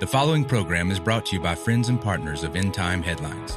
The following program is brought to you by friends and partners of End Time Headlines.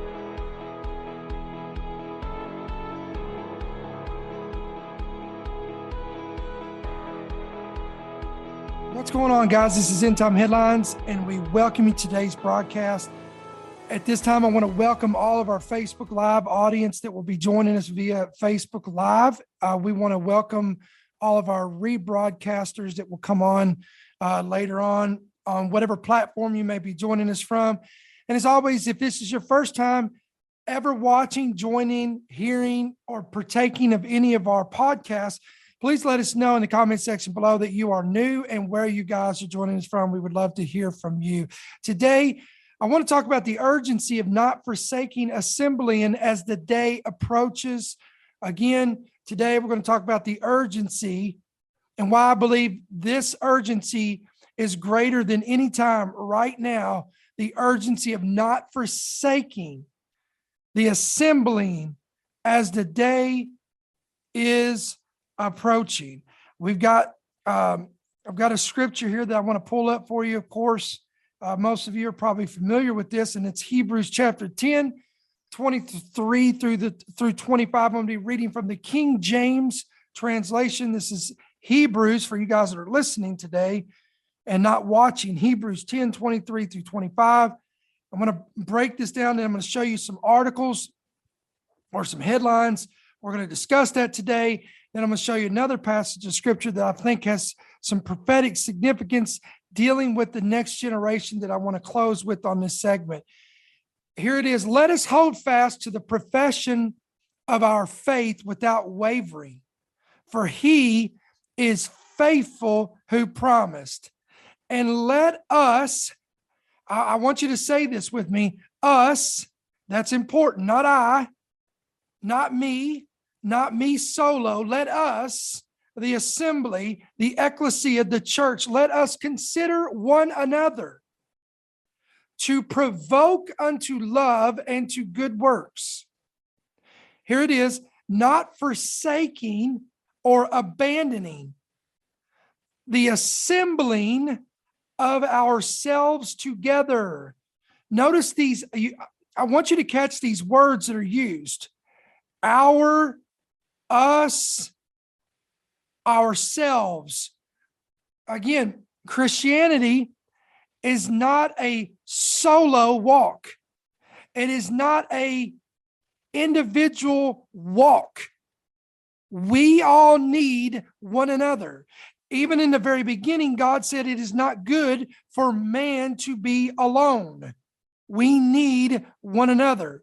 What's going on, guys? This is End Time Headlines, and we welcome you to today's broadcast. At this time, I want to welcome all of our Facebook Live audience that will be joining us via Facebook Live. We want to welcome all of our rebroadcasters that will come on later on whatever platform you may be joining us from. And as always, if this is your first time ever watching, joining, hearing, or partaking of any of our podcasts, please let us know in the comment section below that you are new and where you guys are joining us from. We would love to hear from you. Today, I want to talk about the urgency of not forsaking assembling as the day approaches. Again, today we're going to talk about the urgency and why I believe this urgency is greater than any time right now, the urgency of not forsaking the assembling as the day is approaching. I've got a scripture here that I want to pull up for you. Of course, most of you are probably familiar with this, and it's Hebrews chapter 10, 23 through 25. I'm going to be reading from the King James translation. This is Hebrews for you guys that are listening today and not watching. Hebrews 10, 23 through 25. I'm going to break this down, and I'm going to show you some articles or some headlines. We're going to discuss that today. Then I'm going to show you another passage of scripture that I think has some prophetic significance dealing with the next generation that I want to close with on this segment. Here it is. Let us hold fast to the profession of our faith without wavering, for he is faithful who promised. And let us, I want you to say this with me, us, that's important, not I, not me solo. Let us, the assembly, the ecclesia, the church, let us consider one another to provoke unto love and to good works. Here it is, not forsaking or abandoning the assembling of ourselves together. Notice these, I want you to catch these words that are used. Our, us, ourselves. Again, Christianity is not a solo walk. It is not a individual walk. We all need one another. Even in the very beginning, God said it is not good for man to be alone. We need one another.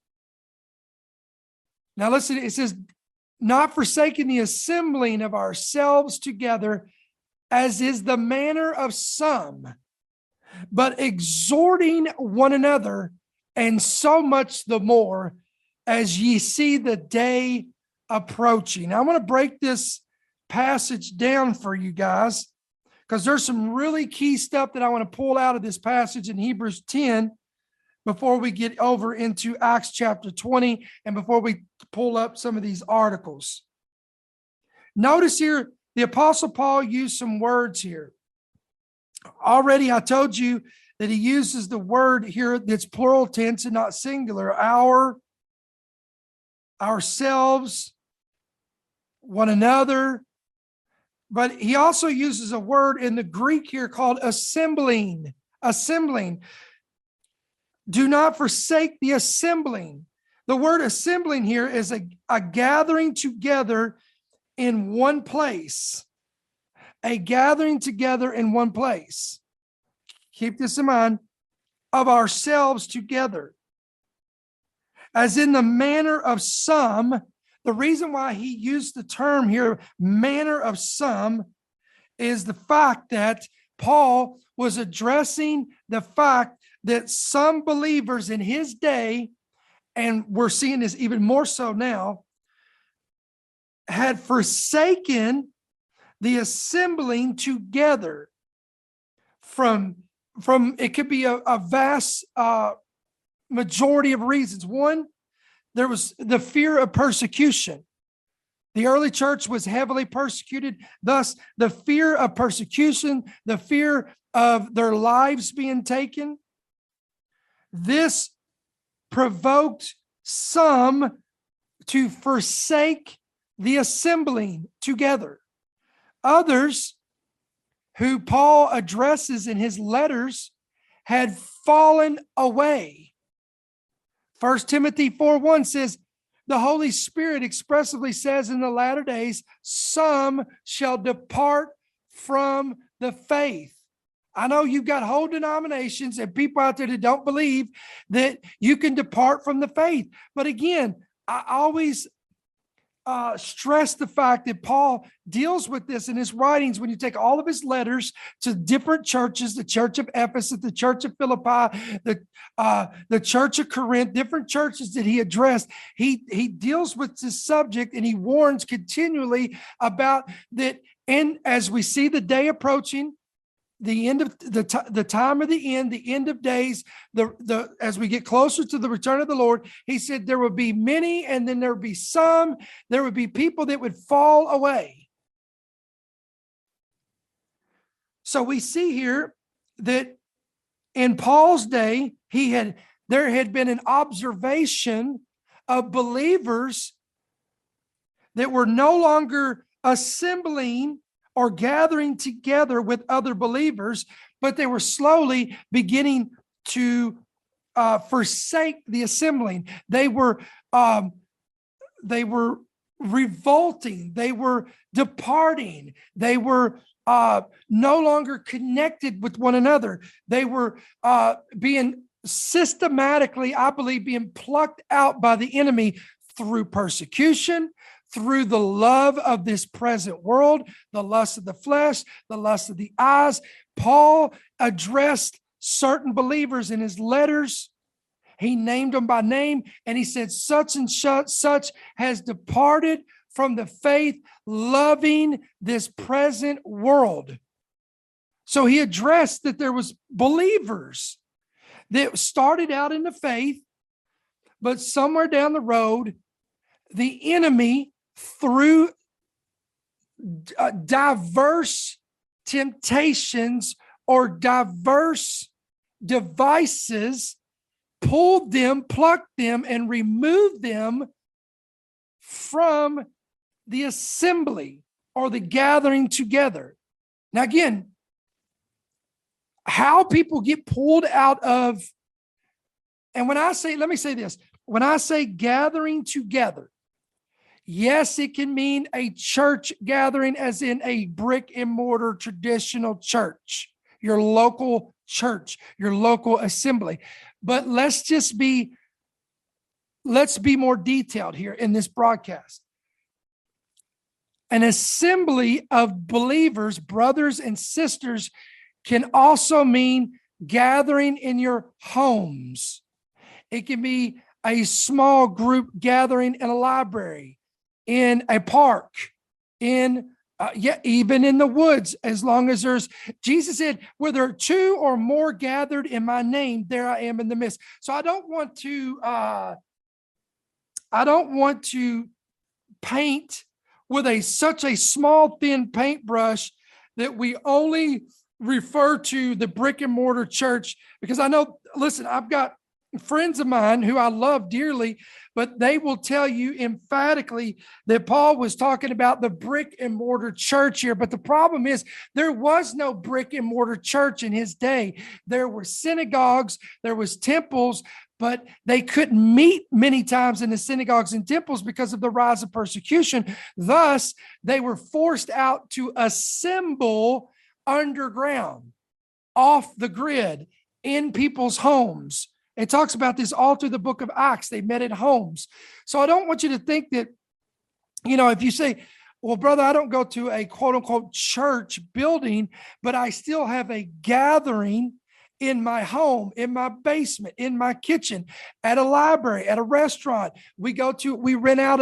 Now listen, it says, not forsaking the assembling of ourselves together, as is the manner of some, but exhorting one another, and so much the more as ye see the day approaching. Now, I want to break this passage down for you guys, because there's some really key stuff that I want to pull out of this passage in Hebrews 10 before we get over into Acts chapter 20 and before we pull up some of these articles. Notice here, the Apostle Paul used some words here. Already I told you that he uses the word here that's plural tense and not singular. Our, ourselves, one another. But he also uses a word in the Greek here called assembling. Assembling. Do not forsake the assembling. The word assembling here is a gathering together in one place. A gathering together in one place. Keep this in mind. Of ourselves together. As in the manner of some. The reason why he used the term here, manner of some, is the fact that Paul was addressing the fact that some believers in his day, and we're seeing this even more so now, had forsaken the assembling together from it could be a vast majority of reasons. One, there was the fear of persecution. The early church was heavily persecuted. Thus, the fear of persecution, the fear of their lives being taken, this provoked some to forsake the assembling together. Others, who Paul addresses in his letters, had fallen away. 1 Timothy 4:1 says, the Holy Spirit expressively says in the latter days, some shall depart from the faith. I know you've got whole denominations and people out there that don't believe that you can depart from the faith. But again, I always stress the fact that Paul deals with this in his writings. When you take all of his letters to different churches, the church of Ephesus, the church of Philippi, the church of Corinth, different churches that he addressed, he deals with this subject, and he warns continually about that. And as we see the day approaching, the end of the time of the end of days, as we get closer to the return of the Lord, he said there would be many, and then there would be some, there would be people that would fall away. So we see here that in Paul's day, there had been an observation of believers that were no longer assembling or gathering together with other believers, but they were slowly beginning to forsake the assembling. They were revolting. They were departing. They were no longer connected with one another. They were being systematically, I believe, being plucked out by the enemy through persecution, through the love of this present world, the lust of the flesh, the lust of the eyes. Paul addressed certain believers in his letters. He named them by name, and he said, such and such has departed from the faith, loving this present world. So he addressed that there was believers that started out in the faith, but somewhere down the road, the enemy, through diverse temptations or diverse devices, pulled them, plucked them, and removed them from the assembly or the gathering together. Now, again, how people get pulled out of, and let me say this, when I say gathering together, yes, it can mean a church gathering, as in a brick and mortar traditional church, your local church, your local assembly. But let's be more detailed here in this broadcast. An assembly of believers, brothers and sisters, can also mean gathering in your homes. It can be a small group gathering in a library, in a park, even in the woods, as long as Jesus said, where there are two or more gathered in my name, there I am in the midst. So I don't want to paint with such a small, thin paintbrush that we only refer to the brick and mortar church, because I know, listen, I've got friends of mine who I love dearly, but they will tell you emphatically that Paul was talking about the brick and mortar church here. But the problem is, there was no brick and mortar church in his day. There were synagogues, there was temples, but they couldn't meet many times in the synagogues and temples because of the rise of persecution. Thus, they were forced out to assemble underground, off the grid, in people's homes. It talks about this all through the book of Acts. They met at homes. So I don't want you to think that, if you say, well, brother, I don't go to a quote unquote church building, but I still have a gathering in my home, in my basement, in my kitchen, at a library, at a restaurant. We rent out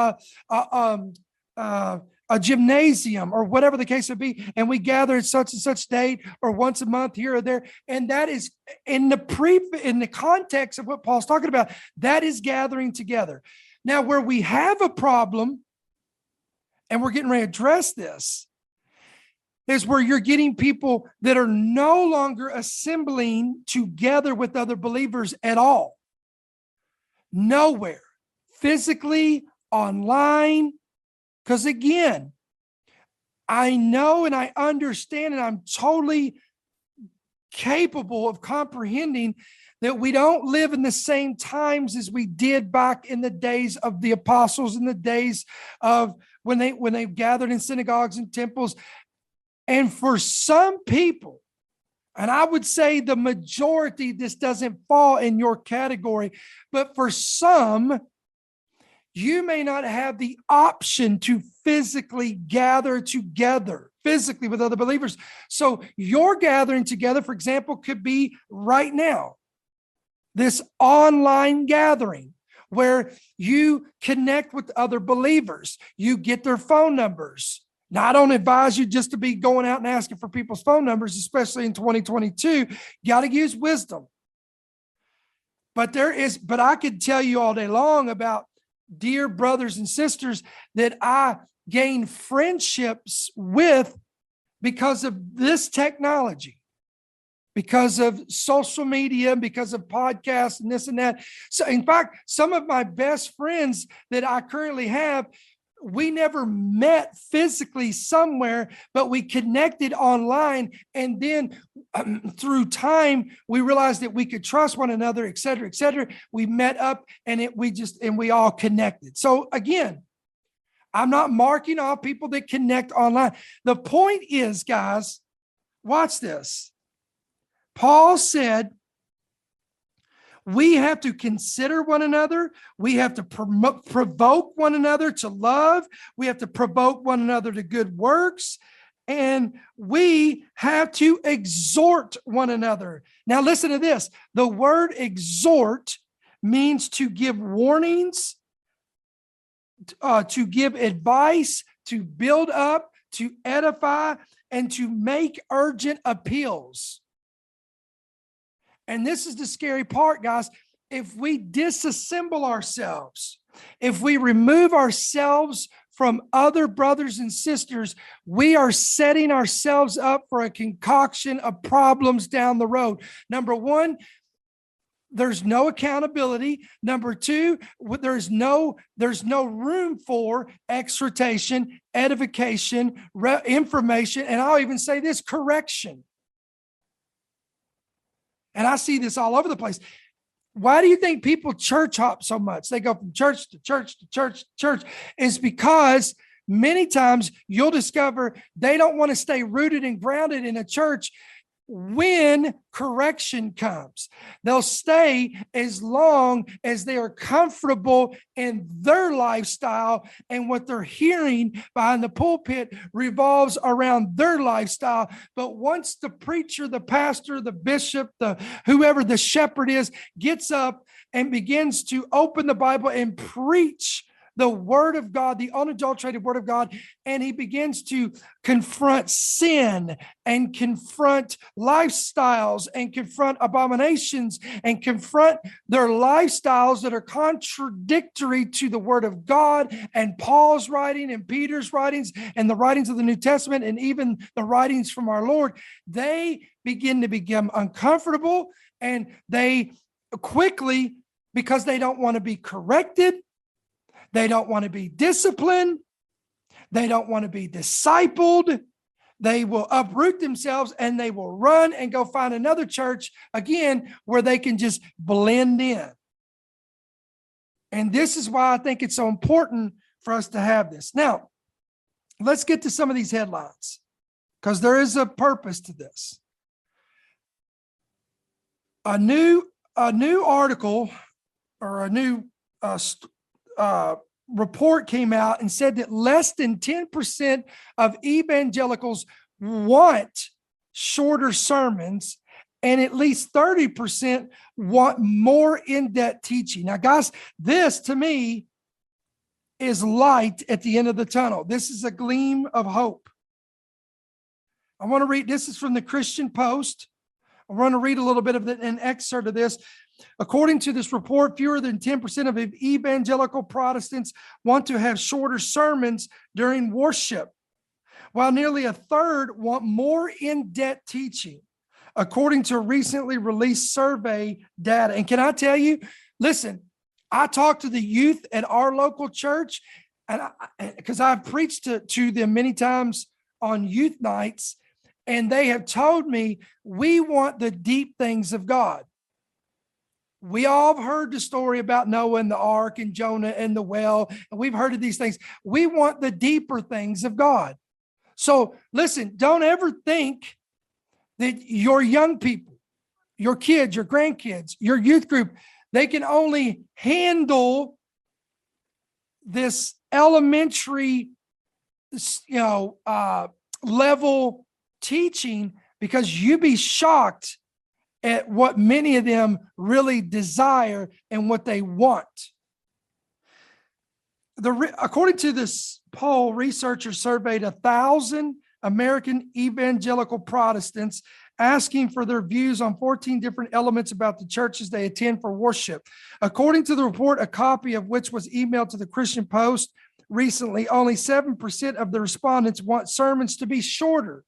a gymnasium or whatever the case would be, and we gather at such and such date or once a month here or there. And that is in the context of what Paul's talking about, that is gathering together. Now, where we have a problem, and we're getting ready to address this, is where you're getting people that are no longer assembling together with other believers at all. Nowhere. Physically, online. Because again, I know and I understand and I'm totally capable of comprehending that we don't live in the same times as we did back in the days of the apostles, in the days of when they gathered in synagogues and temples. And for some people, and I would say the majority, this doesn't fall in your category, but for some, you may not have the option to physically gather together, physically with other believers. So your gathering together, for example, could be right now, this online gathering where you connect with other believers. You get their phone numbers. Now, I don't advise you just to be going out and asking for people's phone numbers, especially in 2022. You got to use wisdom. But I could tell you all day long about dear brothers and sisters that I gained friendships with because of this technology, because of social media, because of podcasts and this and that. So in fact, some of my best friends that I currently have, we never met physically somewhere, but we connected online. And then through time, we realized that we could trust one another, et cetera, et cetera. We met up and we all connected. So again, I'm not marking off people that connect online. The point is, guys, watch this. Paul said, we have to consider one another. We have to provoke one another to love. We have to provoke one another to good works. And we have to exhort one another. Now, listen to this. The word exhort means to give warnings, to give advice, to build up, to edify, and to make urgent appeals. And this is the scary part, guys. If we disassemble ourselves, if we remove ourselves from other brothers and sisters, we are setting ourselves up for a concoction of problems down the road. Number one, there's no accountability. Number two, there's no room for exhortation, edification, information, and I'll even say this, correction. And I see this all over the place. Why do you think people church hop so much? They go from church to church to church to church. It's because many times you'll discover they don't want to stay rooted and grounded in a church when correction comes. They'll stay as long as they are comfortable in their lifestyle, and what they're hearing behind the pulpit revolves around their lifestyle. But once the preacher, the pastor, the bishop, whoever the shepherd is, gets up and begins to open the Bible and preach the word of God, the unadulterated word of God, and he begins to confront sin and confront lifestyles and confront abominations and confront their lifestyles that are contradictory to the word of God and Paul's writing and Peter's writings and the writings of the New Testament and even the writings from our Lord. They begin to become uncomfortable, and they quickly, because they don't want to be corrected, they don't want to be disciplined, they don't want to be discipled, they will uproot themselves and they will run and go find another church again where they can just blend in. And this is why I think it's so important for us to have this. Now, let's get to some of these headlines, because there is a purpose to this. A new article or a new report came out and said that less than 10% of evangelicals want shorter sermons, and at least 30% want more in-depth teaching. Now, guys, this to me is light at the end of the tunnel. This is a gleam of hope. I want to read, this is from the Christian Post. I want to read a little bit of an excerpt of this. According to this report, fewer than 10% of evangelical Protestants want to have shorter sermons during worship, while nearly a third want more in-depth teaching, according to a recently released survey data. And can I tell you, listen, I talked to the youth at our local church, and because I've preached to them many times on youth nights, and they have told me we want the deep things of God. We all have heard the story about Noah and the ark and Jonah and the well, and we've heard of these things. We want the deeper things of God. So listen, don't ever think that your young people, your kids, your grandkids, your youth group, they can only handle this elementary, level teaching, because you'd be shocked at what many of them really desire and what they want. According to this poll, researchers surveyed 1,000 American evangelical Protestants, asking for their views on 14 different elements about the churches they attend for worship. According to the report, a copy of which was emailed to the Christian Post recently, only 7% of the respondents want sermons to be shorter,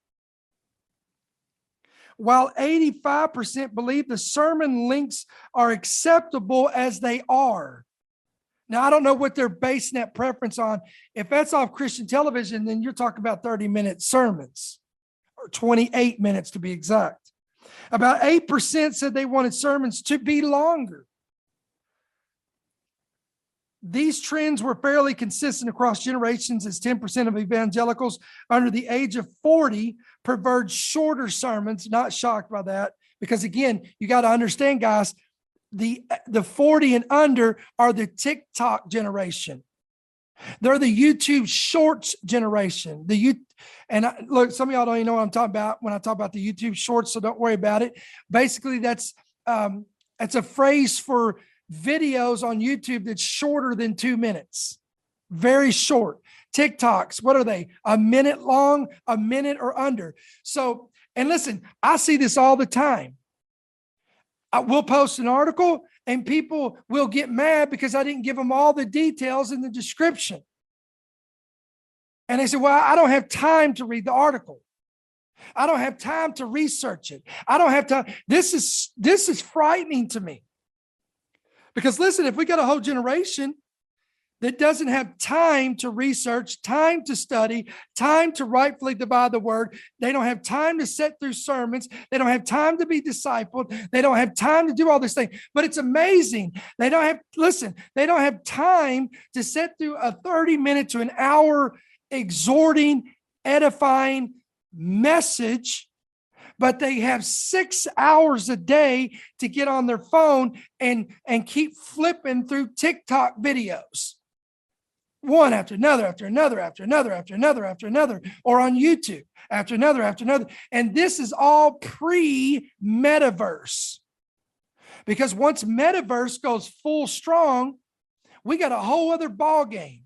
while 85% believe the sermon lengths are acceptable as they are. Now, I don't know what they're basing that preference on. If that's off Christian television, then you're talking about 30-minute sermons, or 28 minutes to be exact. About 8% said they wanted sermons to be longer. These trends were fairly consistent across generations, as 10% of evangelicals under the age of 40 preferred shorter sermons. Not shocked by that, because again, you got to understand, guys, the 40 and under are the TikTok generation. They're the YouTube Shorts generation. Look, some of y'all don't even know what I'm talking about when I talk about the YouTube Shorts, so don't worry about it. Basically, that's a phrase for videos on YouTube that's shorter than 2 minutes. Very short. TikToks, what are they? A minute long, a minute or under. So, and listen, I see this all the time. I will post an article and people will get mad because I didn't give them all the details in the description. And they say, well, I don't have time to read the article. I don't have time to research it. I don't have time. This is frightening to me. Because listen, if we got a whole generation that doesn't have time to research, time to study, time to rightfully divide the word, they don't have time to sit through sermons, they don't have time to be discipled, they don't have time to do all this thing. But it's amazing. They don't have time to sit through a 30-minute to an hour exhorting, edifying message, but they have 6 hours a day to get on their phone and keep flipping through TikTok videos. One after another, after another, after another, after another, after another, or on YouTube, after another, after another. And this is all pre-metaverse. Because once metaverse goes full strong, we got a whole other ball game.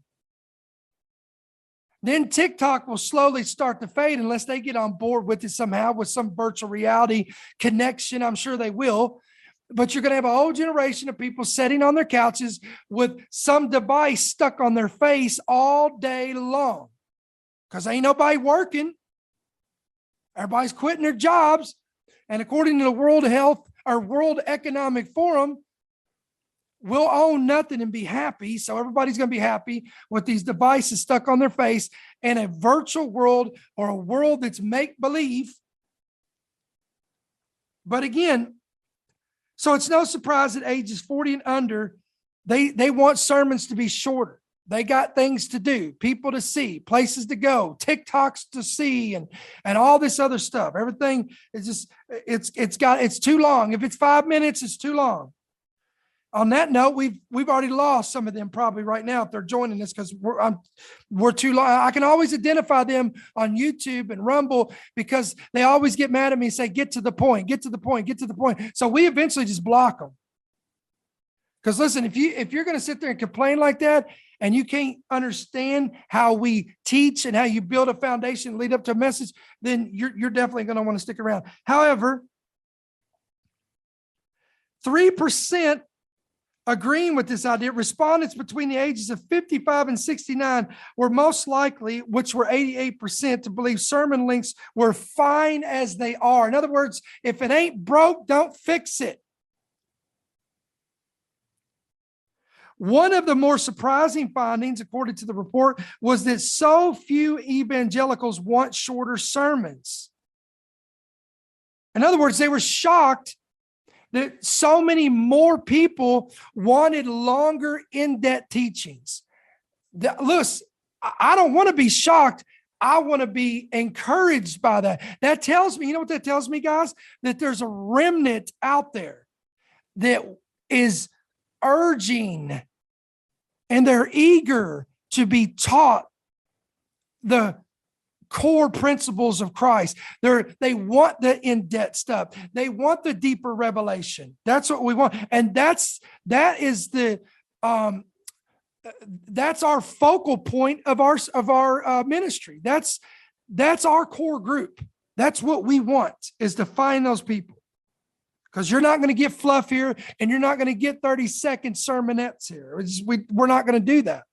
Then TikTok will slowly start to fade unless they get on board with it somehow with some virtual reality connection. I'm sure they will. But you're going to have a whole generation of people sitting on their couches with some device stuck on their face all day long, because ain't nobody working. Everybody's quitting their jobs. And according to the World Economic Forum, we'll own nothing and be happy. So everybody's going to be happy with these devices stuck on their face in a virtual world, or a world that's make-believe. But again, so it's no surprise that ages 40 and under, they want sermons to be shorter. They got things to do, people to see, places to go, TikToks to see, and all this other stuff. Everything is just, it's too long. If it's 5 minutes, it's too long. On that note, we've already lost some of them probably right now if they're joining us, because we're too long. I can always identify them on YouTube and Rumble because they always get mad at me and say, get to the point, get to the point, get to the point. So we eventually just block them. Because listen, if you're going to sit there and complain like that, and you can't understand how we teach and how you build a foundation and lead up to a message, then you're definitely going to want to stick around. However, 3% agreeing with this idea, respondents between the ages of 55 and 69 were most likely, which were 88%, to believe sermon lengths were fine as they are. In other words, if it ain't broke, don't fix it. One of the more surprising findings, according to the report, was that so few evangelicals want shorter sermons. In other words, they were shocked that so many more people wanted longer, in-depth teachings. Listen, I don't want to be shocked. I want to be encouraged by that. That tells me, you know what that tells me, guys? That there's a remnant out there that is urging and they're eager to be taught the core principles of Christ. They want the in-depth stuff. They want the deeper revelation. That's what we want. And that's our focal point of our ministry. That's our core group. That's what we want, is to find those people. Because you're not going to get fluff here, and you're not going to get 30-second sermonettes here. We're not going to do that.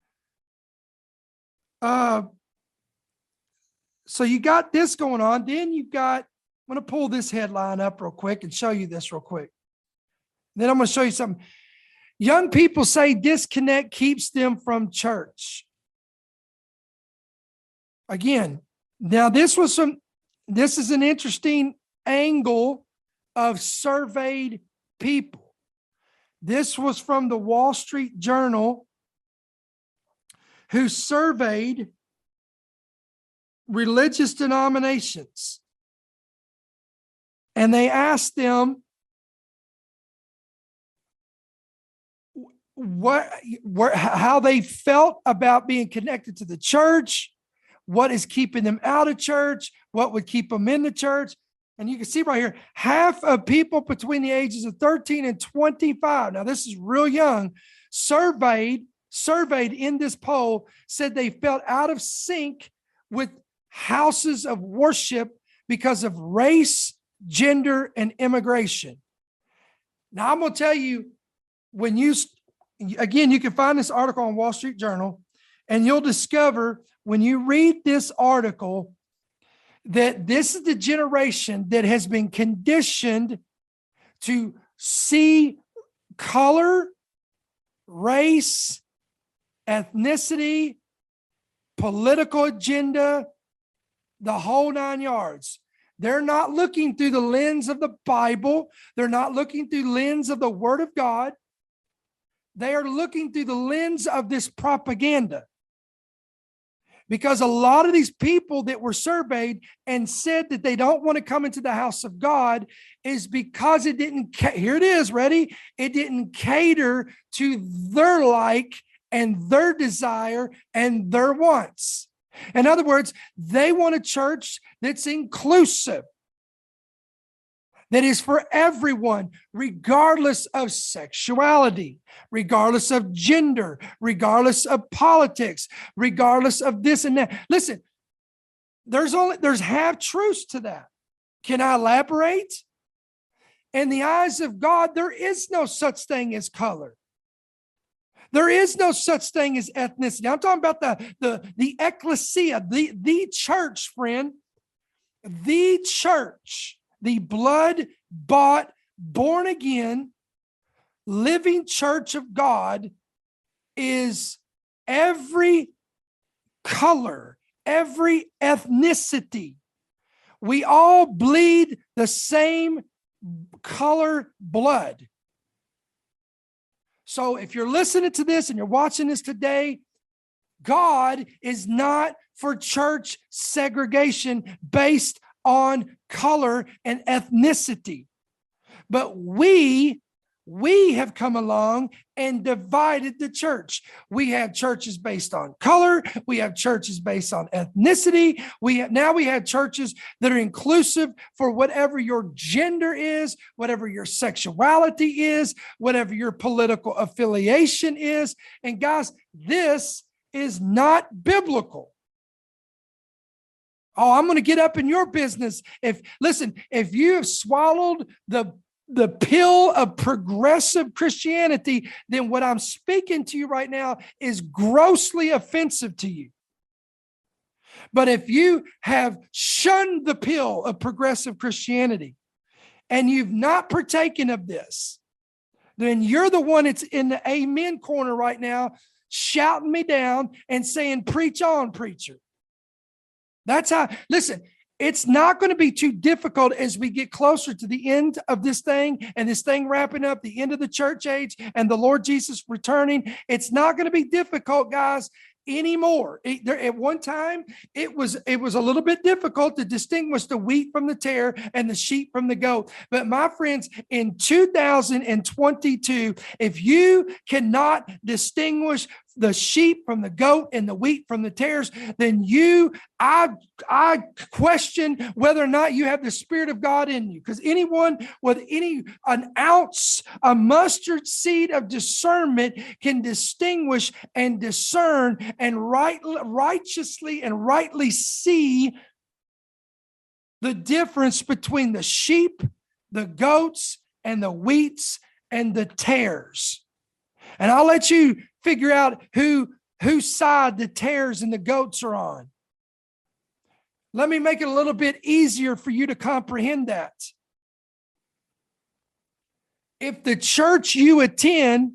So you got this going on. Then you've got, I'm going to pull this headline up real quick and show you this real quick. Then I'm going to show you something. Young people say disconnect keeps them from church. Again, now this is an interesting angle of surveyed people. This was from the Wall Street Journal, who surveyed religious denominations. And they asked them how they felt about being connected to the church, what is keeping them out of church, what would keep them in the church. And you can see right here, half of people between the ages of 13 and 25, now this is real young, surveyed in this poll, said they felt out of sync with houses of worship because of race, gender, and immigration. Now, I'm going to tell you, you can find this article on Wall Street Journal, and you'll discover when you read this article that this is the generation that has been conditioned to see color, race, ethnicity, political agenda, the whole 9 yards. They're not looking through the lens of the Bible. They're not looking through the lens of the Word of God. They are looking through the lens of this propaganda. Because a lot of these people that were surveyed and said that they don't want to come into the house of God is because it didn't, here it is, ready? It didn't cater to their like and their desire and their wants. In other words, they want a church that's inclusive, that is for everyone, regardless of sexuality, regardless of gender, regardless of politics, regardless of this and that. Listen, there's half truths to that. Can I elaborate? In the eyes of God, there is no such thing as color. There is no such thing as ethnicity. I'm talking about the ecclesia, the church, friend. The church, the blood-bought, born-again, living church of God is every color, every ethnicity. We all bleed the same color blood. So if you're listening to this and you're watching this today, God is not for church segregation based on color and ethnicity. But we have come along and divided the church. We have churches based on color. We have churches based on ethnicity. We have churches that are inclusive for whatever your gender is, whatever your sexuality is, whatever your political affiliation is. And guys, this is not biblical. Oh, I'm going to get up in your business. If you have swallowed the the pill of progressive Christianity, then what I'm speaking to you right now is grossly offensive to you. But if you have shunned the pill of progressive Christianity and you've not partaken of this, then you're the one that's in the amen corner right now, shouting me down and saying, preach on, preacher. That's how, listen, it's not going to be too difficult as we get closer to the end of this thing and this thing wrapping up, the end of the church age and the Lord Jesus returning. It's not going to be difficult, guys, anymore. At one time, it was a little bit difficult to distinguish the wheat from the tare and the sheep from the goat. But my friends, in 2022, if you cannot distinguish the sheep from the goat and the wheat from the tares, then I question whether or not you have the Spirit of God in you. Because anyone with an ounce, a mustard seed of discernment can distinguish and discern and righteously and rightly see the difference between the sheep, the goats, and the wheats and the tares. And I'll let you figure out whose side the tares and the goats are on. Let me make it a little bit easier for you to comprehend that. If the church you attend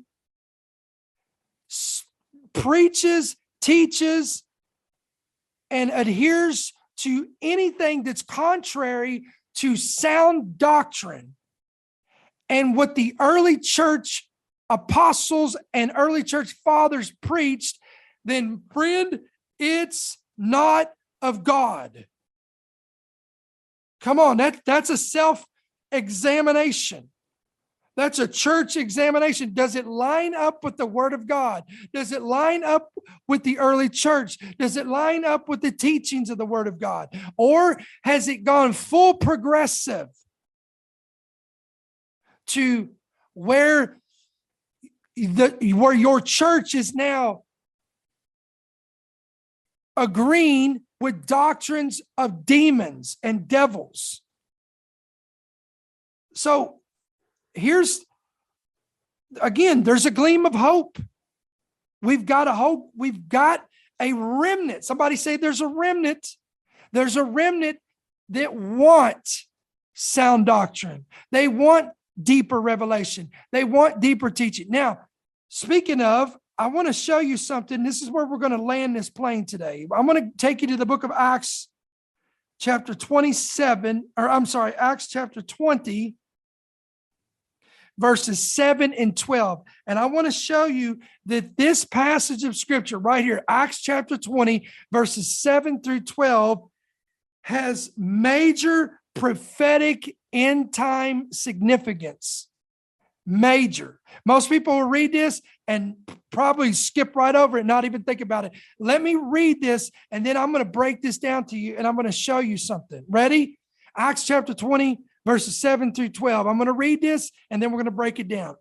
preaches, teaches, and adheres to anything that's contrary to sound doctrine and what the early church apostles and early church fathers preached, then friend, it's not of God. Come on, that's a self-examination. That's a church examination. Does it line up with the Word of God? Does it line up with the early church? Does it line up with the teachings of the Word of God? Or has it gone full progressive to where your church is now agreeing with doctrines of demons and devils? So there's a gleam of hope. We've got a hope. We've got a remnant. Somebody say there's a remnant. There's a remnant that want sound doctrine. They want deeper revelation. They want deeper teaching. Now, speaking of, I want to show you something. This is where we're going to land this plane today. I'm going to take you to the book of Acts chapter 27, Acts chapter 20, verses 7 and 12. And I want to show you that this passage of scripture right here, Acts chapter 20, verses 7 through 12, has major prophetic end time significance. Major. Most people will read this and probably skip right over it, not even think about it. Let me read this, and then I'm going to break this down to you, and I'm going to show you something. Ready? Acts chapter 20, verses 7 through 12. I'm going to read this, and then we're going to break it down.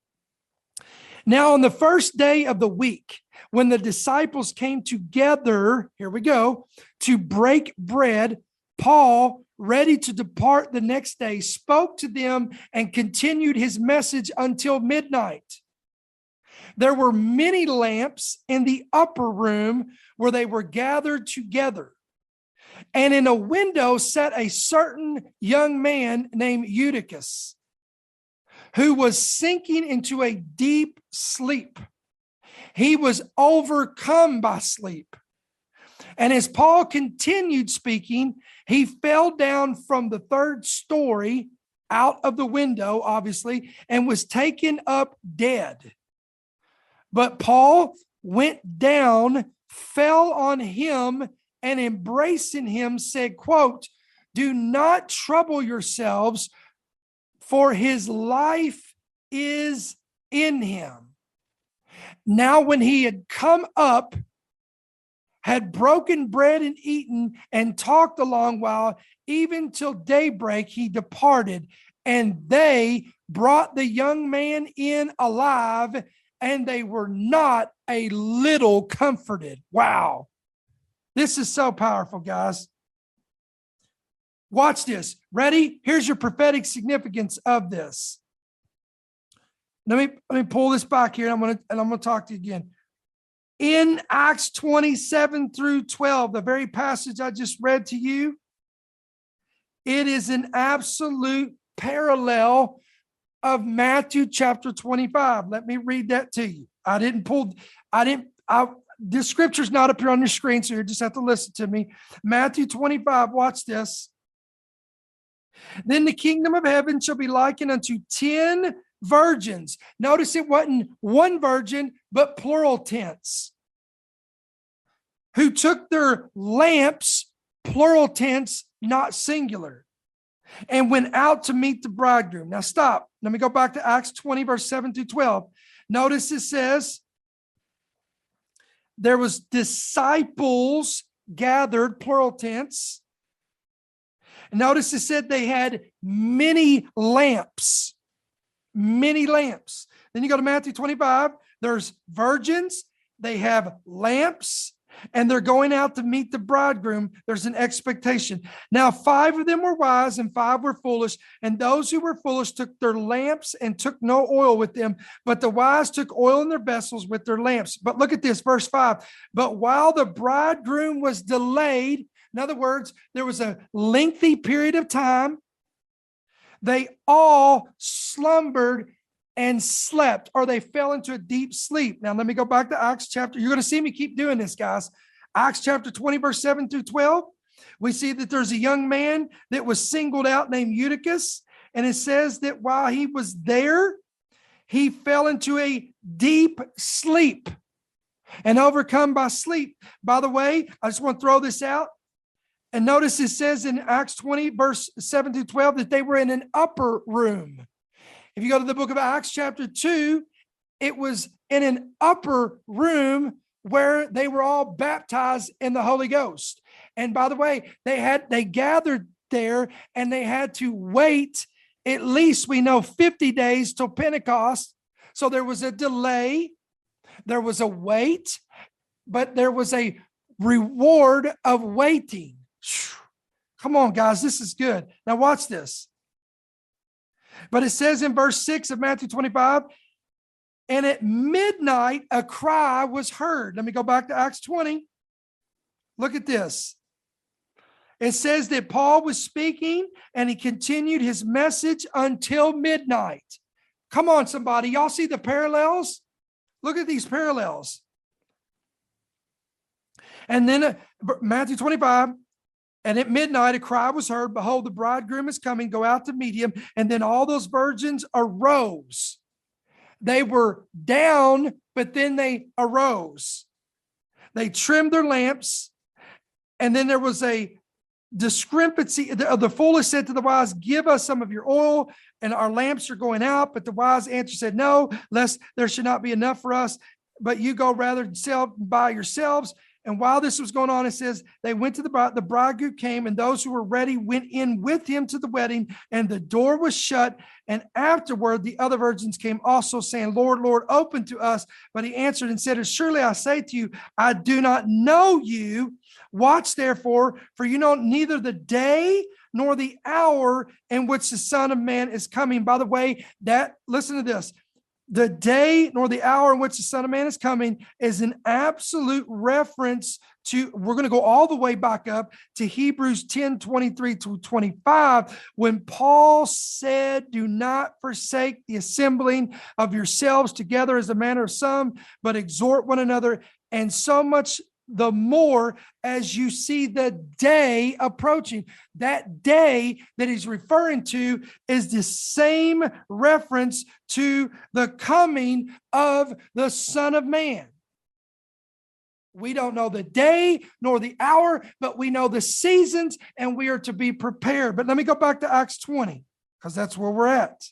Now, on the first day of the week, when the disciples came together, here we go, to break bread, Paul, ready to depart the next day, spoke to them and continued his message until midnight. There were many lamps in the upper room where they were gathered together. And in a window sat a certain young man named Eutychus, who was sinking into a deep sleep. He was overcome by sleep. And as Paul continued speaking, he fell down from the third story out of the window, obviously, and was taken up dead. But Paul went down, fell on him, and embracing him said, quote, "Do not trouble yourselves, for his life is in him." Now when he had come up, had broken bread and eaten, and talked a long while, even till daybreak, he departed. And they brought the young man in alive, and they were not a little comforted. Wow. This is so powerful, guys. Watch this. Ready? Here's your prophetic significance of this. Let me pull this back here, and I'm gonna talk to you again. In Acts 27-12, the very passage I just read to you, it is an absolute parallel of Matthew chapter 25. Let me read that to you. This scripture's not up here on your screen, so you just have to listen to me. Matthew 25, watch this. Then the kingdom of heaven shall be likened unto 10 virgins. Notice it wasn't one virgin, but plural tense. Who took their lamps, plural tense, not singular, and went out to meet the bridegroom. Now stop. Let me go back to Acts 20, verse 7-12. Notice it says, there was disciples gathered, plural tense. Notice it said they had many lamps. Many lamps. Then you go to Matthew 25. There's virgins. They have lamps. And they're going out to meet the bridegroom. There's an expectation. Now, 5 of them were wise and 5 were foolish. And those who were foolish took their lamps and took no oil with them. But the wise took oil in their vessels with their lamps. But look at this, verse 5. But while the bridegroom was delayed, in other words, there was a lengthy period of time, they all slumbered and slept, or they fell into a deep sleep. Now, let me go back to Acts chapter. You're going to see me keep doing this, guys. Acts chapter 20, verse 7-12. We see that there's a young man that was singled out named Eutychus. And it says that while he was there, he fell into a deep sleep and overcome by sleep. By the way, I just want to throw this out. And notice it says in Acts 20, verse 7-12, that they were in an upper room. If you go to the book of Acts chapter 2, it was in an upper room where they were all baptized in the Holy Ghost. And by the way, they gathered there and they had to wait at least, we know, 50 days till Pentecost. So there was a delay, there was a wait, but there was a reward of waiting. Come on, guys, this is good. Now watch this. But it says in verse 6 of Matthew 25, and at midnight a cry was heard. Let me go back to Acts 20. Look at this. It says that Paul was speaking and he continued his message until midnight. Come on, somebody. Y'all see the parallels? Look at these parallels. And then Matthew 25, and at midnight, a cry was heard, behold, the bridegroom is coming, go out to meet him. And then all those virgins arose. They were down, but then they arose. They trimmed their lamps. And then there was a discrepancy. The foolish said to the wise, give us some of your oil, and our lamps are going out. But the wise answer said, no, lest there should not be enough for us, but you go rather and sell by yourselves. And while this was going on, it says they went to the bridegroom came, and those who were ready went in with him to the wedding, and the door was shut. And afterward, the other virgins came also, saying, Lord, Lord, open to us. But he answered and said, surely I say to you, I do not know you. Watch therefore, for you know neither the day nor the hour in which the Son of Man is coming. By the way, listen to this. The day nor the hour in which the Son of Man is coming is an absolute reference to, we're going to go all the way back up to Hebrews 10:23-25, when Paul said, do not forsake the assembling of yourselves together as the manner of some, but exhort one another, and so much the more as you see the day approaching. That day that he's referring to is the same reference to the coming of the Son of Man. We don't know the day nor the hour, but we know the seasons, and we are to be prepared. But let me go back to Acts 20, because that's where we're at.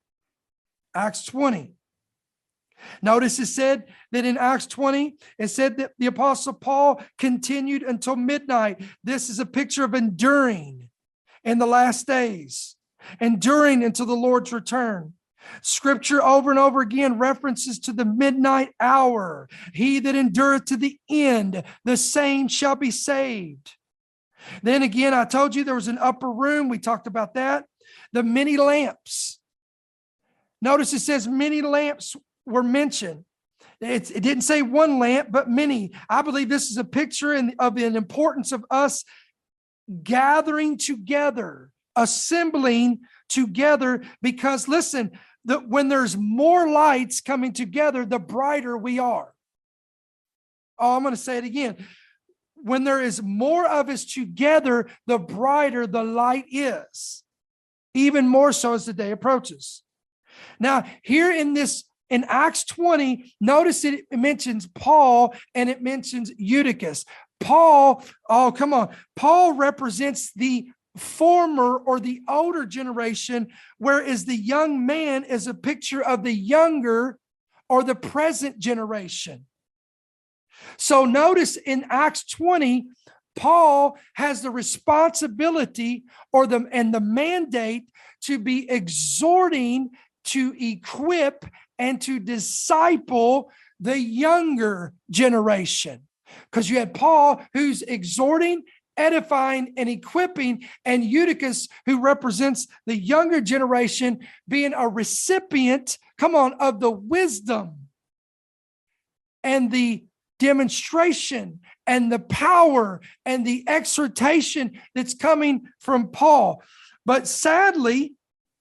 Acts 20. Notice it said that in Acts 20, it said that the Apostle Paul continued until midnight. This is a picture of enduring in the last days, enduring until the Lord's return. Scripture over and over again references to the midnight hour. He that endureth to the end, the same shall be saved. Then again, I told you there was an upper room. We talked about that. The many lamps. Notice it says many lamps were mentioned. It didn't say one lamp, but many. I believe this is a picture of the importance of us gathering together, assembling together, because listen, when there's more lights coming together, the brighter we are. Oh, I'm going to say it again. When there is more of us together, the brighter the light is, even more so as the day approaches. Now, here in Acts 20, notice it mentions Paul and it mentions Eutychus. Paul, oh, come on. Paul represents the former or the older generation, whereas the young man is a picture of the younger or the present generation. So notice in Acts 20, Paul has the responsibility and the mandate to be exhorting, to equip, and to disciple the younger generation. Because you had Paul who's exhorting, edifying, and equipping, and Eutychus, who represents the younger generation, being a recipient, of the wisdom and the demonstration and the power and the exhortation that's coming from Paul. But sadly,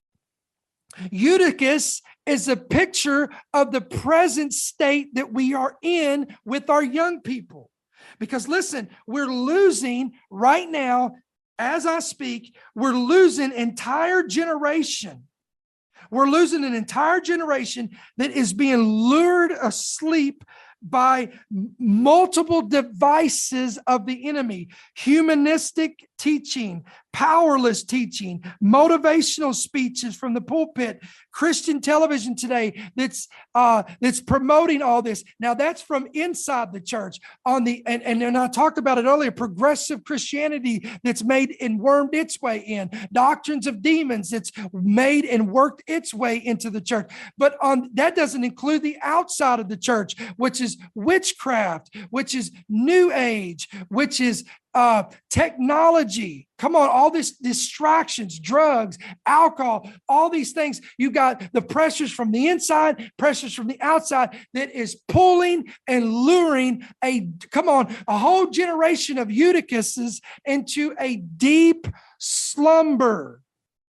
Eutychus is a picture of the present state that we are in with our young people. Because listen, we're losing right now, as I speak, we're losing entire generation. We're losing an entire generation that is being lured asleep by multiple devices of the enemy: humanistic teaching, powerless teaching, motivational speeches from the pulpit, Christian television today that's promoting all this. Now that's from inside the church. And I talked about it earlier, progressive Christianity that's made and wormed its way in, doctrines of demons that's made and worked its way into the church. But that doesn't include the outside of the church, which is witchcraft, which is new age, which is technology. All these distractions, drugs, alcohol, all these things. You've got the pressures from the inside, pressures from the outside that is pulling and luring a whole generation of Eutychuses into a deep slumber.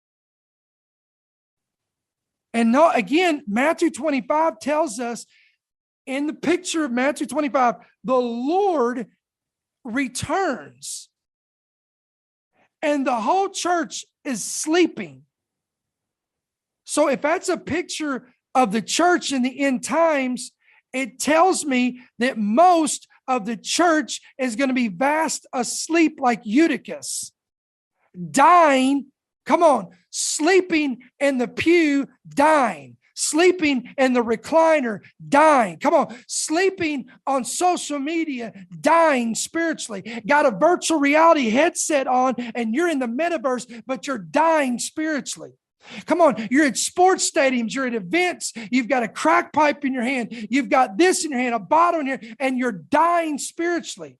And no, again, Matthew 25 tells us in the picture of Matthew 25, the Lord returns and the whole church is sleeping. So if that's a picture of the church in the end times, it tells me that most of the church is going to be fast asleep like Eutychus, dying, sleeping in the pew, dying. Sleeping in the recliner, dying. Sleeping on social media, dying spiritually. Got a virtual reality headset on and you're in the metaverse, but you're dying spiritually. You're at sports stadiums, you're at events, you've got a crack pipe in your hand, you've got this in your hand, a bottle in your hand, and you're dying spiritually.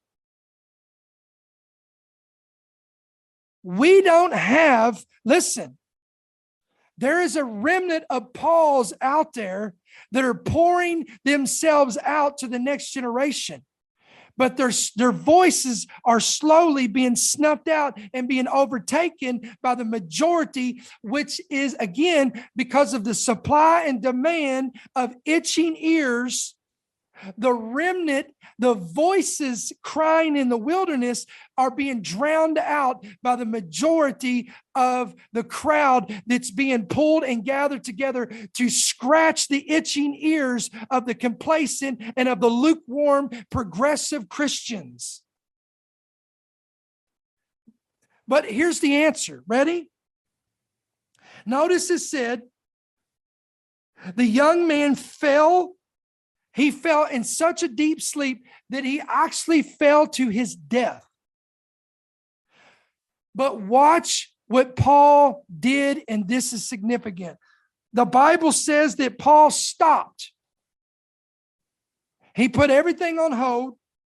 We don't have, listen, there is a remnant of Pauls out there that are pouring themselves out to the next generation. But their voices are slowly being snuffed out and being overtaken by the majority, which is, again, because of the supply and demand of itching ears. The remnant, the voices crying in the wilderness are being drowned out by the majority of the crowd that's being pulled and gathered together to scratch the itching ears of the complacent and of the lukewarm progressive Christians. But here's the answer. Ready? Notice it said, the young man fell. He fell in such a deep sleep that he actually fell to his death. But watch what Paul did, and this is significant. The Bible says that Paul stopped. He put everything on hold.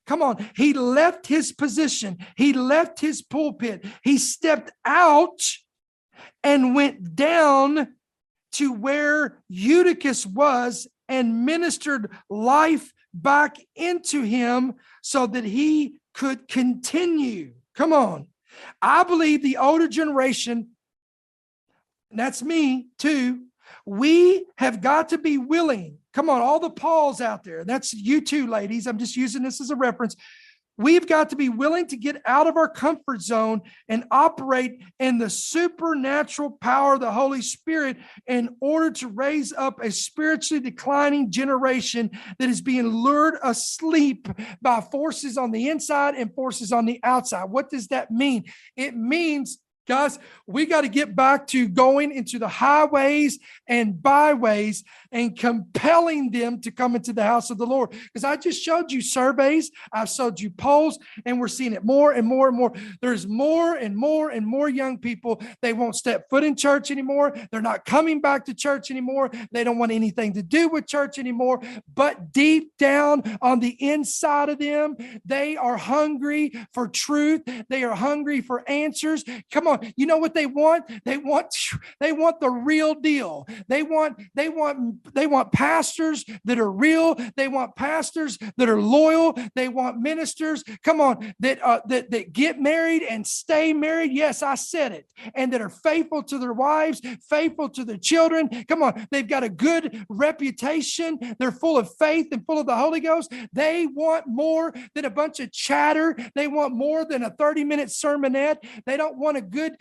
Come on. He left his position. He left his pulpit. He stepped out and went down to where Eutychus was and ministered life back into him so that he could continue. Come on. I believe the older generation, and that's me too, we have got to be willing. Come on, all the Pauls out there. That's you too, ladies. I'm just using this as a reference. We've got to be willing to get out of our comfort zone and operate in the supernatural power of the Holy Spirit in order to raise up a spiritually declining generation that is being lured asleep by forces on the inside and forces on the outside. What does that mean? It means, guys, we got to get back to going into the highways and byways and compelling them to come into the house of the Lord. Because I just showed you surveys, I've showed you polls, and we're seeing it more and more and more. There's more and more and more young people. They won't step foot in church anymore. They're not coming back to church anymore. They don't want anything to do with church anymore. But deep down on the inside of them, they are hungry for truth. They are hungry for answers. Come on. You know what they want? They want the real deal. They want pastors that are real. They want pastors that are loyal. They want ministers, come on, that get married and stay married. Yes, I said it. And that are faithful to their wives, faithful to their children. Come on, they've got a good reputation. They're full of faith and full of the Holy Ghost. They want more than a bunch of chatter. They want more than a 30-minute sermonette. They don't want a good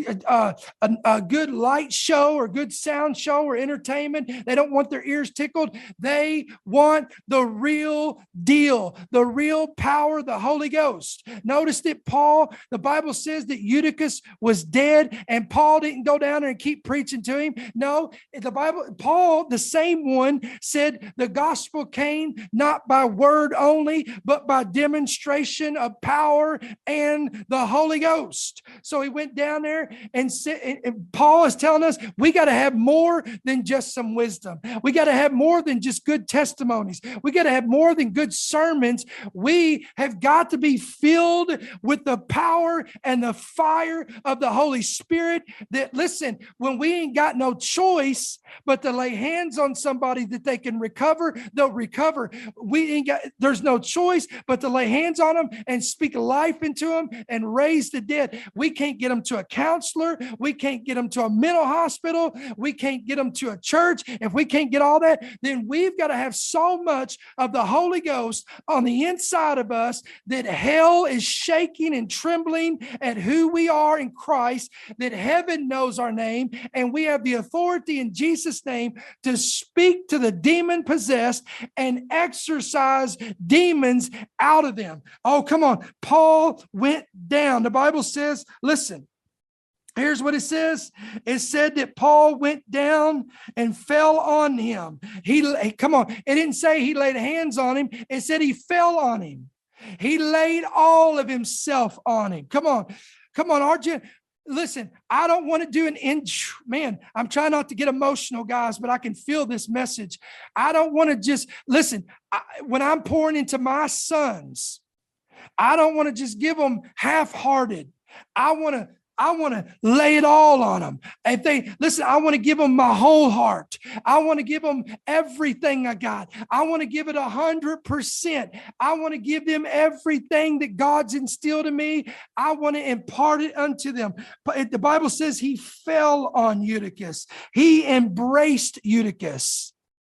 light show or good sound show or entertainment. They don't want their ears tickled. They want the real deal, the real power of the Holy Ghost. Notice that the Bible says that Eutychus was dead, and Paul didn't go down there and keep preaching to him. No, Paul, the same one, said the gospel came not by word only, but by demonstration of power and the Holy Ghost. So he went down there and said, and Paul is telling us we got to have more than just some wisdom. We got to have more than just good testimonies. We got to have more than good sermons. We have got to be filled with the power and the fire of the Holy Spirit. That, listen, when we ain't got no choice but to lay hands on somebody that they can recover, they'll recover. There's no choice but to lay hands on them and speak life into them and raise the dead. We can't get them to a counselor. We can't get them to a mental hospital. We can't get them to a church. If we can't get all that, then we've got to have so much of the Holy Ghost on the inside of us that hell is shaking and trembling at who we are in Christ, that heaven knows our name, and we have the authority in Jesus' name to speak to the demon possessed and exorcise demons out of them. Oh, come on. Paul went down. The Bible says, listen, here's what it says. It said that Paul went down and fell on him. Come on. It didn't say he laid hands on him. It said he fell on him. He laid all of himself on him. Come on. Come on, Arjun. Listen, I don't want to do man, I'm trying not to get emotional, guys, but I can feel this message. I don't want to just, listen, when I'm pouring into my sons, I don't want to just give them half-hearted. I want to lay it all on them. If they listen, I want to give them my whole heart. I want to give them everything I got. I want to give it 100%. I want to give them everything that God's instilled in me. I want to impart it unto them. But the Bible says he fell on Eutychus. He embraced Eutychus.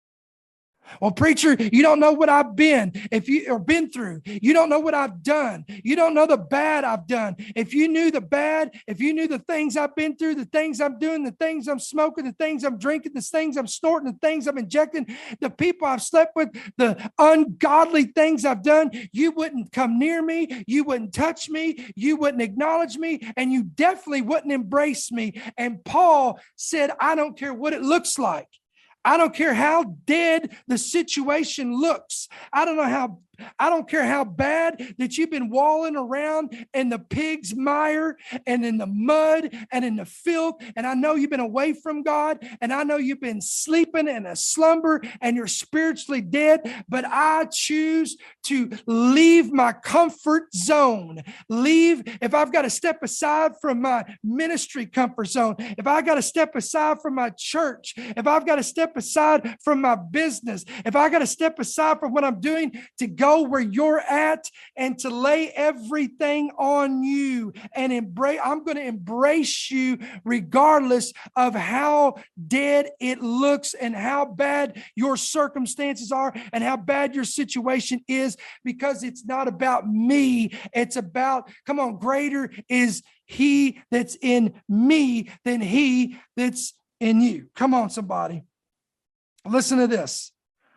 Well, preacher, you don't know what I've been been through. You don't know what I've done. You don't know the bad I've done. If you knew the bad, if you knew the things I've been through, the things I'm doing, the things I'm smoking, the things I'm drinking, the things I'm snorting, the things I'm injecting, the people I've slept with, the ungodly things I've done, you wouldn't come near me. You wouldn't touch me. You wouldn't acknowledge me. And you definitely wouldn't embrace me. And Paul said, I don't care what it looks like. I don't care how dead the situation looks. I don't know I don't care how bad that you've been walling around in the pig's mire and in the mud and in the filth. And I know you've been away from God, and I know you've been sleeping in a slumber and you're spiritually dead, but I choose to leave my comfort zone. If I've got to step aside from my ministry comfort zone, if I got to step aside from my church, if I've got to step aside from my business, if I got to step aside from what I'm doing to go where you're at and to lay everything on you and I'm going to embrace you regardless of how dead it looks and how bad your circumstances are and how bad your situation is, because it's not about me. It's about, come on, greater is he that's in me than he that's in you. Come on, somebody. Listen to this.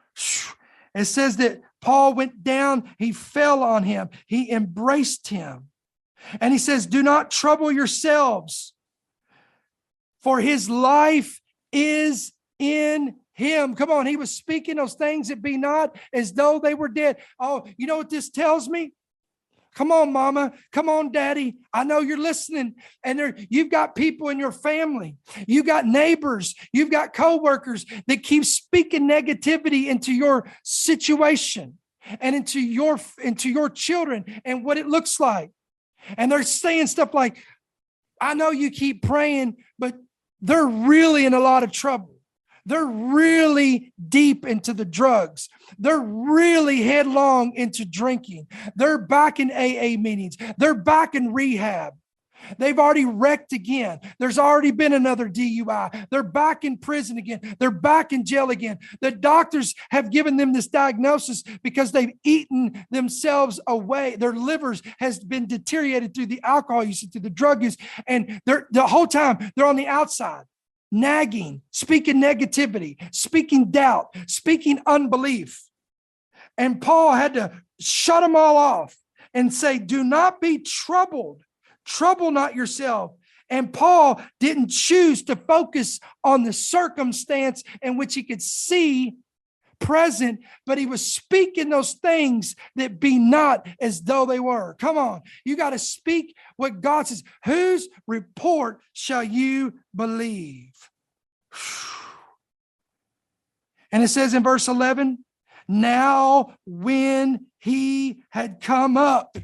It says that Paul went down, he fell on him, he embraced him. And he says, do not trouble yourselves, for his life is in him. Come on, he was speaking those things that be not as though they were dead. Oh, you know what this tells me? Come on, mama. Come on, daddy. I know you're listening. And you've got people in your family. You've got neighbors. You've got coworkers that keep speaking negativity into your situation and into your children and what it looks like. And they're saying stuff like, I know you keep praying, but they're really in a lot of trouble. They're really deep into the drugs. They're really headlong into drinking. They're back in AA meetings. They're back in rehab. They've already wrecked again. There's already been another DUI. They're back in prison again. They're back in jail again. The doctors have given them this diagnosis because they've eaten themselves away. Their livers has been deteriorated through the alcohol use, through the drug use. And the whole time they're on the outside, nagging, speaking negativity, speaking doubt, speaking unbelief. And Paul had to shut them all off and say, do not be troubled. Trouble not yourself. And Paul didn't choose to focus on the circumstance in which he could see present, but he was speaking those things that be not as though they were. Come on. You got to speak what God says. Whose report shall you believe? And it says in verse 11, now when he had come up,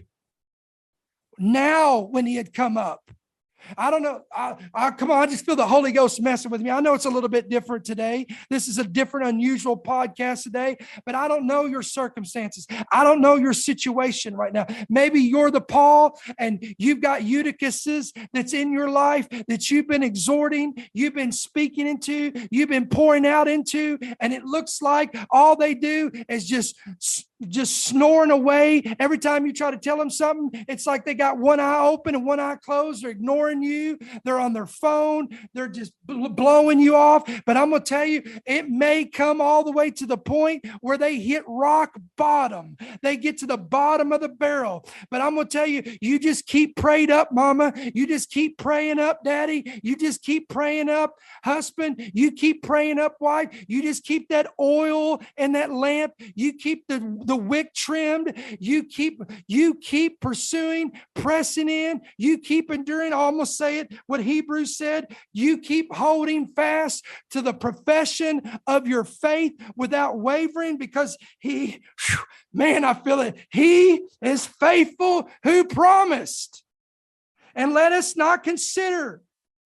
I don't know. Come on. I just feel the Holy Ghost messing with me. I know it's a little bit different today. This is a different, unusual podcast today, but I don't know your circumstances. I don't know your situation right now. Maybe you're the Paul and you've got Eutychuses that's in your life that you've been exhorting, you've been speaking into, you've been pouring out into, and it looks like all they do is just snoring away. Every time you try to tell them something, it's like they got one eye open and one eye closed. They're ignoring you. They're on their phone. They're just blowing you off. But I'm going to tell you, it may come all the way to the point where they hit rock bottom. They get to the bottom of the barrel. But I'm going to tell you, you just keep prayed up, mama. You just keep praying up, daddy. You just keep praying up, husband. You keep praying up, wife. You just keep that oil in that lamp. You keep the wick trimmed. You keep pursuing, pressing in. You keep enduring. I almost say it what Hebrews said. You keep holding fast to the profession of your faith without wavering, because I feel it. He is faithful who promised. And let us consider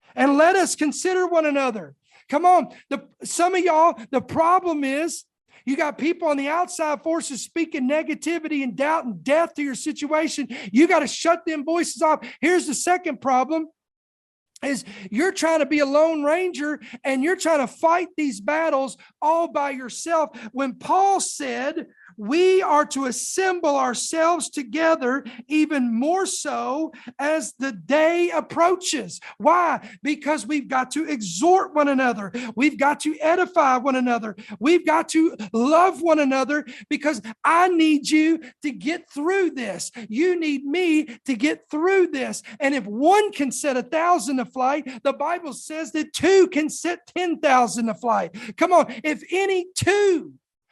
one another. Come on. Some of y'all, the problem is, you got people on the outside forces speaking negativity and doubt and death to your situation. You got to shut them voices off. Here's the second problem. Is you're trying to be a lone ranger and you're trying to fight these battles all by yourself. When Paul said we are to assemble ourselves together, even more so as the day approaches. Why? Because we've got to exhort one another. We've got to edify one another. We've got to love one another, because I need you to get through this. You need me to get through this. And if one can set 1,000 aflight, the Bible says that two can set 10,000 aflight. Come on. If any two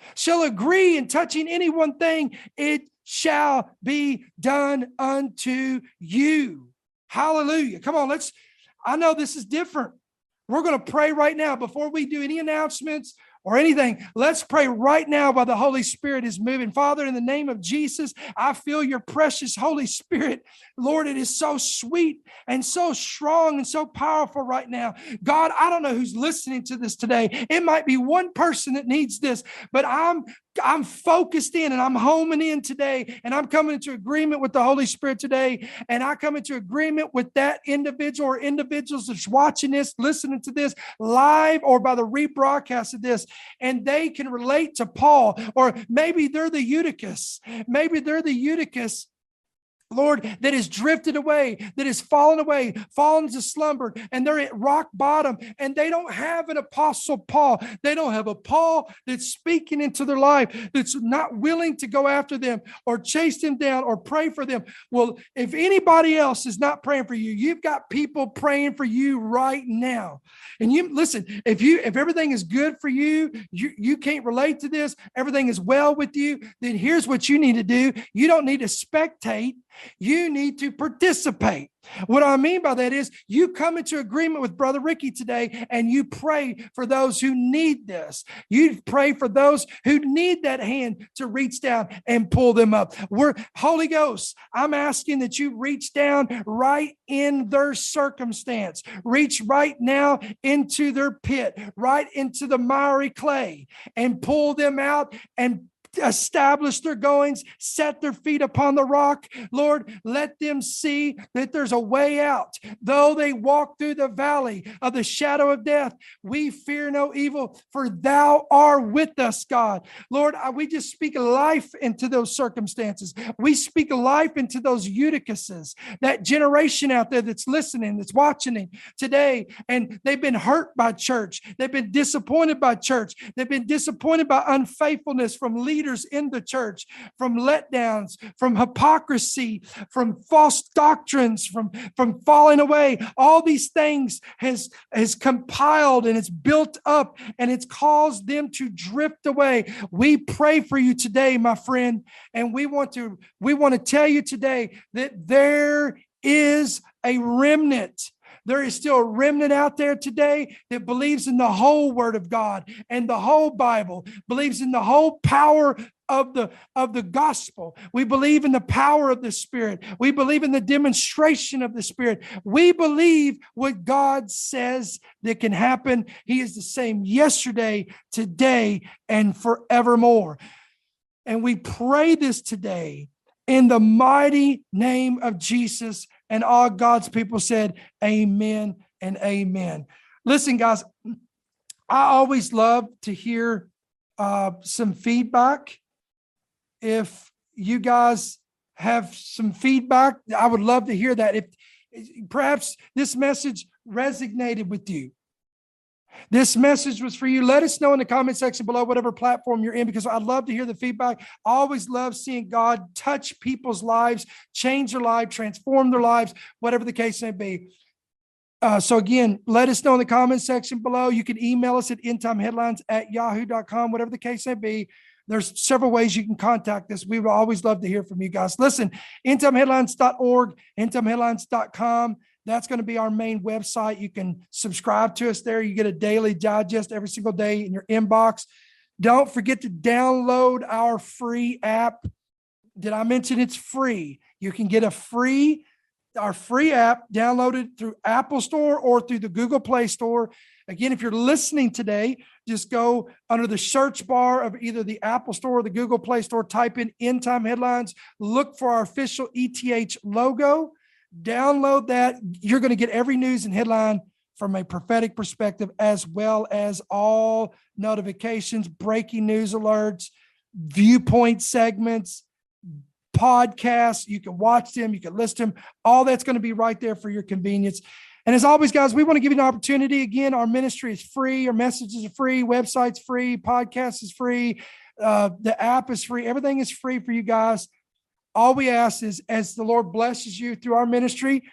shall agree in touching any one thing, it shall be done unto you. Hallelujah. Come on, I know this is different. We're going to pray right now before we do any announcements or anything. Let's pray right now while the Holy Spirit is moving. Father, in the name of Jesus, I feel your precious Holy Spirit. Lord, it is so sweet and so strong and so powerful right now. God, I don't know who's listening to this today. It might be one person that needs this, but I'm focused in and I'm homing in today, and I'm coming into agreement with the Holy Spirit today. And I come into agreement with that individual or individuals that's watching this, listening to this live or by the rebroadcast of this, and they can relate to Paul, or maybe they're the Eutychus. Maybe they're the Eutychus, Lord, that has drifted away, that has fallen away, fallen to slumber, and they're at rock bottom, and they don't have an apostle Paul. They don't have a Paul that's speaking into their life, that's not willing to go after them or chase them down or pray for them. Well, if anybody else is not praying for you, you've got people praying for you right now. And you listen, if everything is good for you, you can't relate to this, everything is well with you, then here's what you need to do. You don't need to spectate. You need to participate. What I mean by that is you come into agreement with Brother Ricky today, and you pray for those who need this. You pray for those who need that hand to reach down and pull them up. Holy Ghost, I'm asking that you reach down right in their circumstance. Reach right now into their pit, right into the miry clay, and pull them out and establish their goings, set their feet upon the rock. Lord, let them see that there's a way out. Though they walk through the valley of the shadow of death, we fear no evil, for thou art with us, God. Lord, we just speak life into those circumstances. We speak life into those Eutychuses, that generation out there that's listening, that's watching today, and they've been hurt by church. They've been disappointed by church. They've been disappointed by unfaithfulness from leaders in the church, from letdowns, from hypocrisy, from false doctrines, from falling away. All these things has compiled and it's built up, and it's caused them to drift away. We pray for you today, my friend, and we want to tell you today that there is a remnant. There is still a remnant out there today that believes in the whole Word of God and the whole Bible, believes in the whole power of the gospel. We believe in the power of the Spirit. We believe in the demonstration of the Spirit. We believe what God says that can happen. He is the same yesterday, today, and forevermore. And we pray this today in the mighty name of Jesus. And all God's people said, amen and amen. Listen, guys, I always love to hear some feedback. If you guys have some feedback, I would love to hear that. If perhaps this message resonated with you, this message was for you, let us know in the comment section below, whatever platform you're in, because I'd love to hear the feedback. I always love seeing God touch people's lives, change their lives, transform their lives, whatever the case may be. So again, let us know in the comment section below. You can email us at endtimeheadlines@yahoo.com, whatever the case may be. There's several ways you can contact us. We would always love to hear from you guys. Listen, endtimeheadlines.org, endtimeheadlines.com. That's going to be our main website. You can subscribe to us there. You get a daily digest every single day in your inbox. Don't forget to download our free app. Did I mention it's free? You can get our free app downloaded through Apple Store or through the Google Play Store. Again, if you're listening today, just go under the search bar of either the Apple Store or the Google Play Store, type in End Time Headlines, look for our official ETH logo. Download that. You're going to get every news and headline from a prophetic perspective, as well as all notifications, breaking news alerts, viewpoint segments, podcasts. You can watch them. You can list them. All that's going to be right there for your convenience. And as always, guys, we want to give you an opportunity. Again, our ministry is free. Our messages are free. Website's free. Podcast is free. The app is free. Everything is free for you guys. All we ask is, as the Lord blesses you through our ministry,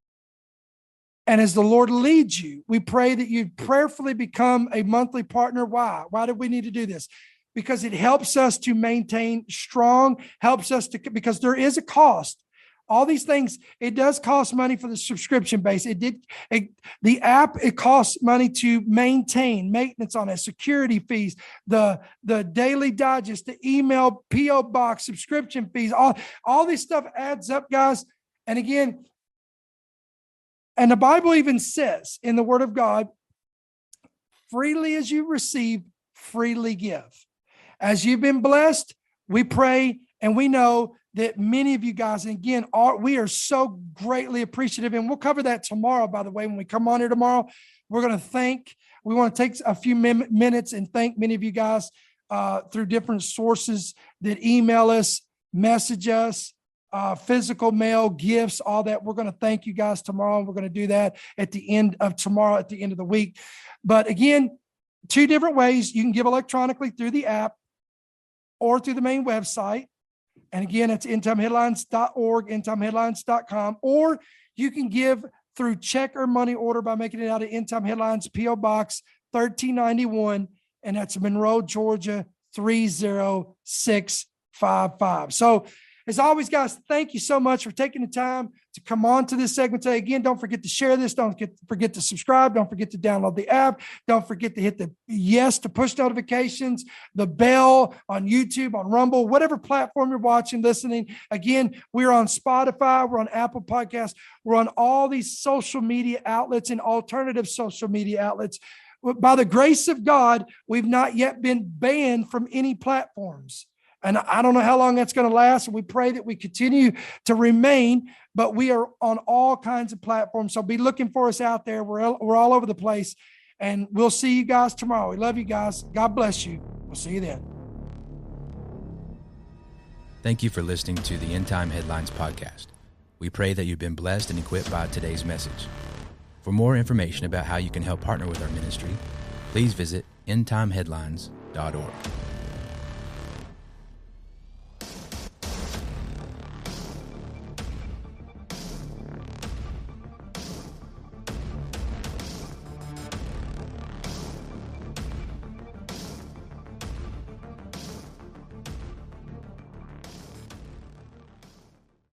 and as the Lord leads you, we pray that you prayerfully become a monthly partner. Why? Why do we need to do this? because it helps us to maintain strong, because there is a cost. All these things, it does cost money for the subscription base. The app, it costs money to maintain, maintenance on it, security fees, the daily digest, the email, PO box, subscription fees, all this stuff adds up, guys. And again, and the Bible even says in the Word of God, freely as you receive, freely give. As you've been blessed, we pray and we know that many of you guys, and again, we are so greatly appreciative. And we'll cover that tomorrow, by the way, when we come on here tomorrow. We want to take a few minutes and thank many of you guys through different sources that email us, message us, physical mail, gifts, all that. We're going to thank you guys tomorrow. And we're going to do that at the end of tomorrow, at the end of the week. But again, 2 different ways. You can give electronically through the app or through the main website. And again, it's endtimeheadlines.org, endtimeheadlines.com, or you can give through check or money order by making it out of End Time Headlines, P.O. Box 1391, and that's Monroe, Georgia 30655. So as always, guys, thank you so much for taking the time to come on to this segment today. Again, don't forget to share this. Don't forget to subscribe. Don't forget to download the app. Don't forget to hit the yes to push notifications, the bell on YouTube, on Rumble, whatever platform you're watching, listening. Again, we're on Spotify. We're on Apple Podcasts. We're on all these social media outlets and alternative social media outlets. By the grace of God, we've not yet been banned from any platforms. And I don't know how long that's going to last. And we pray that we continue to remain, but we are on all kinds of platforms. So be looking for us out there. We're all over the place, and we'll see you guys tomorrow. We love you guys. God bless you. We'll see you then. Thank you for listening to the End Time Headlines podcast. We pray that you've been blessed and equipped by today's message. For more information about how you can help partner with our ministry, please visit endtimeheadlines.org.